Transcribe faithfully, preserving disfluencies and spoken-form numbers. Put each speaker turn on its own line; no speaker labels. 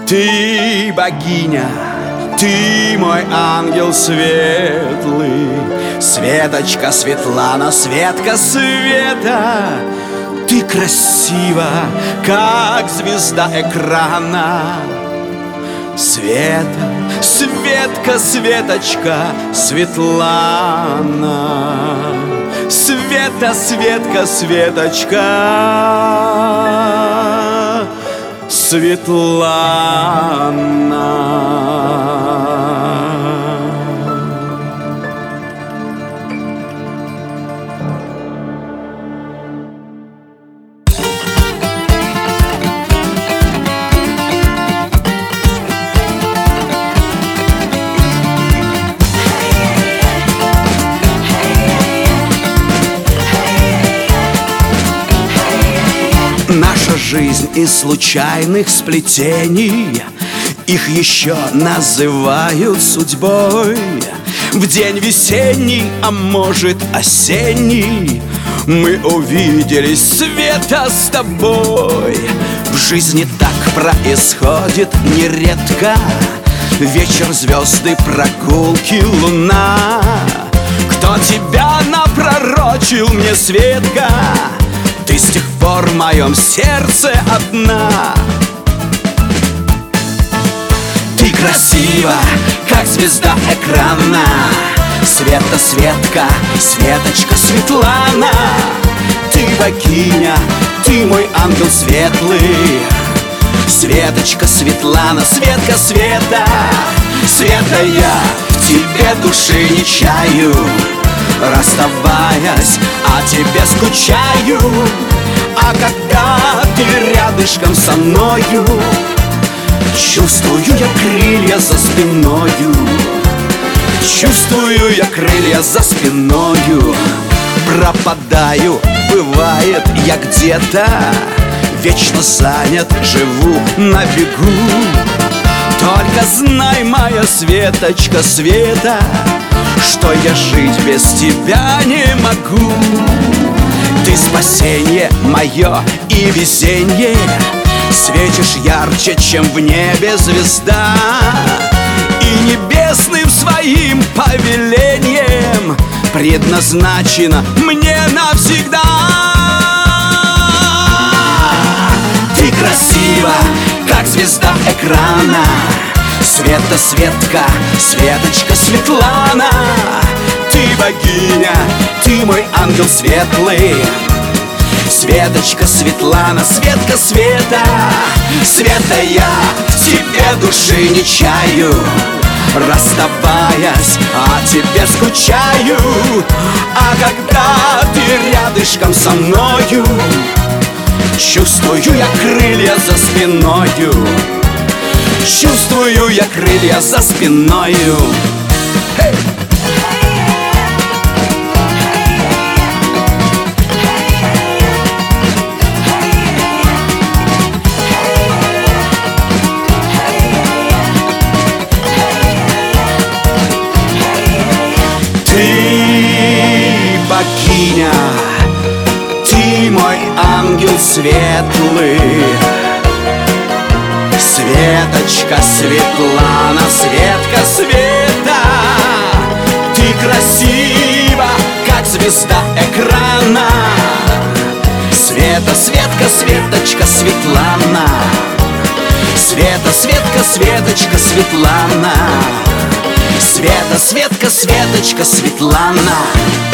Ты богиня, ты мой ангел светлый, Светочка Светлана, Светка Света. Ты красива, как звезда экрана. Света, Светка, Светочка, Светлана. Света, Светка, Светочка, Светлана. Наша жизнь из случайных сплетений, их еще называют судьбой. В день весенний, а может осенний, мы увиделись, Света, с тобой. В жизни так происходит нередко. Вечер, звезды, прогулки, луна. Кто тебя напророчил мне, Светка? Ты с тех пор в моем сердце одна. Ты красива, как звезда экрана. Света, Светка, Светочка, Светлана. Ты богиня, ты мой ангел светлый. Светочка, Светлана, Светка, Света. Света, я в тебе души не чаю. Расставаясь, о тебе скучаю. А когда ты рядышком со мною, чувствую я крылья за спиною. Чувствую я крылья за спиною. Пропадаю, бывает, я где-то вечно занят, живу на бегу. Только знай, моя Светочка, Света, что я жить без тебя не могу. Ты спасенье мое и везенье, светишь ярче, чем в небе звезда. И небесным своим повелением предназначена мне навсегда. Ты красива, как звезда экрана. Света, Светка, Светочка, Светлана. Ты богиня, ты мой ангел светлый. Светочка, Светлана, Светка, Света. Света, я в тебе души не чаю. Расставаясь, о тебе скучаю. А когда ты рядышком со мною, чувствую я крылья за спиною. Чувствую я крылья за спиною. Hey! Ты богиня, ты мой ангел светлый. Светочка, Светлана, Светка, Света. Ты красива, как звезда экрана. Света, Светка, Светочка, Светлана. Света, Светка, Светочка, Светлана. Света, Светка, Светочка, Светлана.